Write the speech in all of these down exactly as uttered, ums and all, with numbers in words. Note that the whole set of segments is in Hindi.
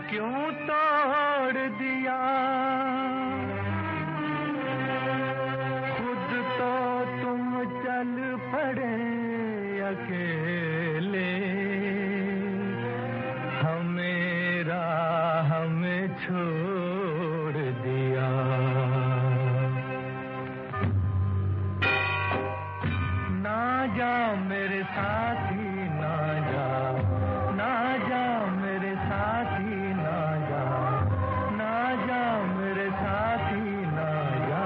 क्यों तोड़ दिया, खुद तो तुम चल पड़े अकेले, हमें राह में छोड़ दिया। ना जा मेरे साथी ना जा, ना जा मेरे साथी ना जा, ना जा मेरे साथी ना जा।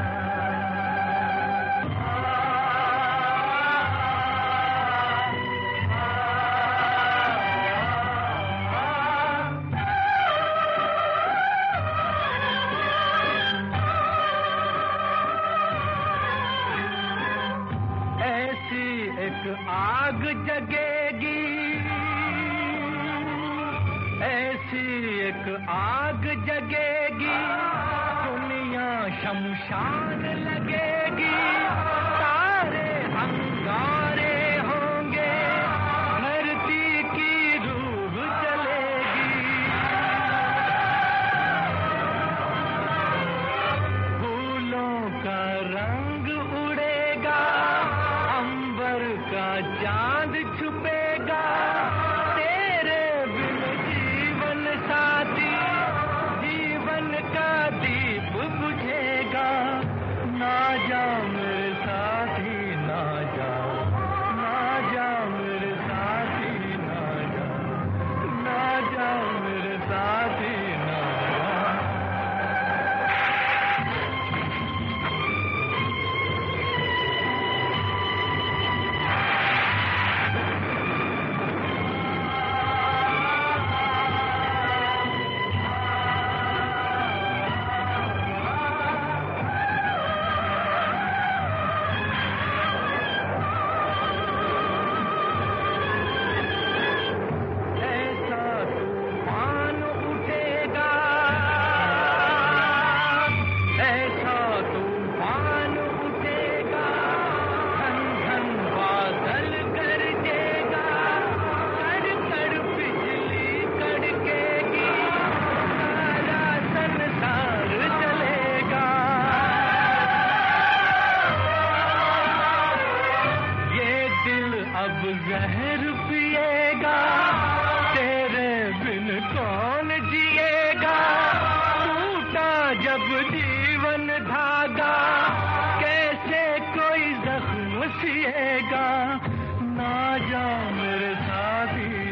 ऐसी एक आग जगेगी, ऐसी एक आग जगेगी, दुनिया शमशान लगेगी, सारे अंगारे होंगे, धरती की रूह जलेगी। फूलों का रंग उड़ेगा, अंबर का चांद छुपेगा, तेरे बिन जीवन साथी, जीवन का दीप बुझेगा। ना जा मेरे साथी ना जा, ना जा मेरे साथी ना जा, ना जा मेरे साथी ना जा। अब जहर पिएगा, तेरे बिन कौन जिएगा, टूटा जब जीवन धागा, कैसे कोई जख्म सिएगा। ना जा मेरे साथी